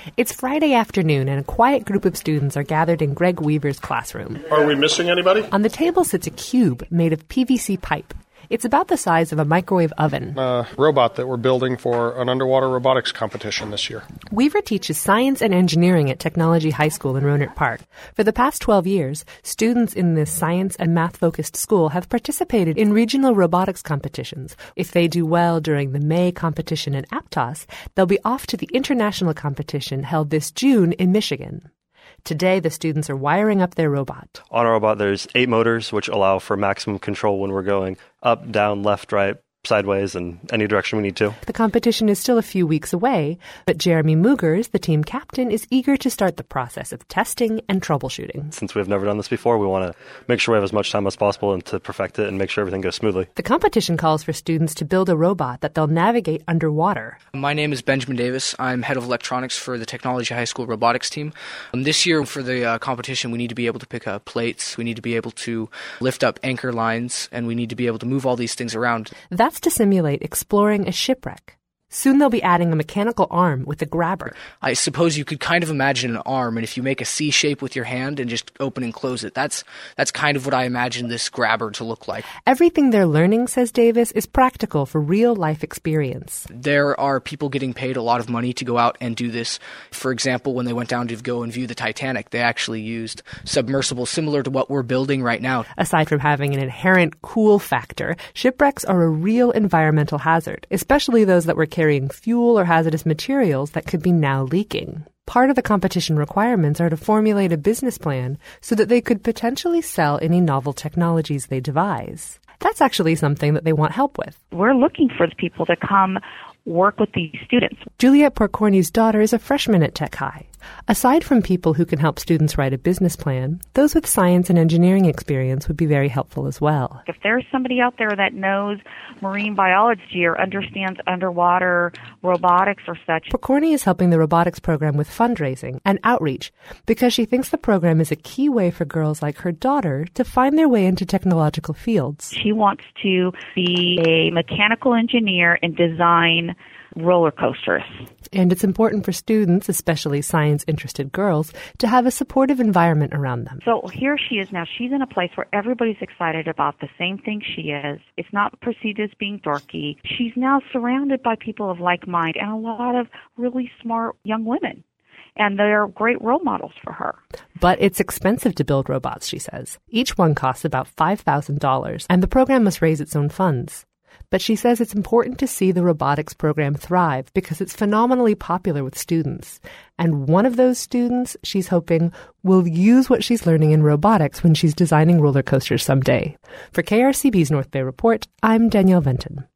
It's Friday afternoon, and a quiet group of students are gathered in Greg Weaver's classroom. Are we missing anybody? On the table sits a cube made of PVC pipe. It's about the size of a microwave oven. A robot that we're building for an underwater robotics competition this year. Weaver teaches science and engineering at Technology High School in Rohnert Park. For the past 12 years, students in this science and math-focused school have participated in regional robotics competitions. If they do well during the May competition in Aptos, they'll be off to the international competition held this June in Michigan. Today, the students are wiring up their robot. On our robot, there's 8 motors, which allow for maximum control when we're going up, down, left, right, sideways, and any direction we need to. The competition is still a few weeks away, but Jeremy Mugers, the team captain, is eager to start the process of testing and troubleshooting. Since we've never done this before, we want to make sure we have as much time as possible and to perfect it and make sure everything goes smoothly. The competition calls for students to build a robot that they'll navigate underwater. My name is Benjamin Davis. I'm head of electronics for the Technology High School robotics team. This year for the competition, we need to be able to pick up plates, we need to be able to lift up anchor lines, and we need to be able to move all these things around. That's to simulate exploring a shipwreck. Soon they'll be adding a mechanical arm with a grabber. I suppose you could kind of imagine an arm, and if you make a C shape with your hand and just open and close it, that's kind of what I imagine this grabber to look like. Everything they're learning, says Davis, is practical for real-life experience. There are people getting paid a lot of money to go out and do this. For example, when they went down to go and view the Titanic, they actually used submersibles similar to what we're building right now. Aside from having an inherent cool factor, shipwrecks are a real environmental hazard, especially those that were carrying fuel or hazardous materials that could be now leaking. Part of the competition requirements are to formulate a business plan so that they could potentially sell any novel technologies they devise. That's actually something that they want help with. We're looking for the people to come work with these students. Juliet Porcorni's daughter is a freshman at Tech High. Aside from people who can help students write a business plan, those with science and engineering experience would be very helpful as well. If there's somebody out there that knows marine biology or understands underwater robotics or such. Porcorni is helping the robotics program with fundraising and outreach because she thinks the program is a key way for girls like her daughter to find their way into technological fields. She wants to be a mechanical engineer and design roller coasters. And it's important for students, especially science-interested girls, to have a supportive environment around them. So here she is now. She's in a place where everybody's excited about the same thing she is. It's not perceived as being dorky. She's now surrounded by people of like mind and a lot of really smart young women. And they're great role models for her. But it's expensive to build robots, she says. Each one costs about $5,000, and the program must raise its own funds. But she says it's important to see the robotics program thrive because it's phenomenally popular with students. And one of those students, she's hoping, will use what she's learning in robotics when she's designing roller coasters someday. For KRCB's North Bay Report, I'm Danielle Venton.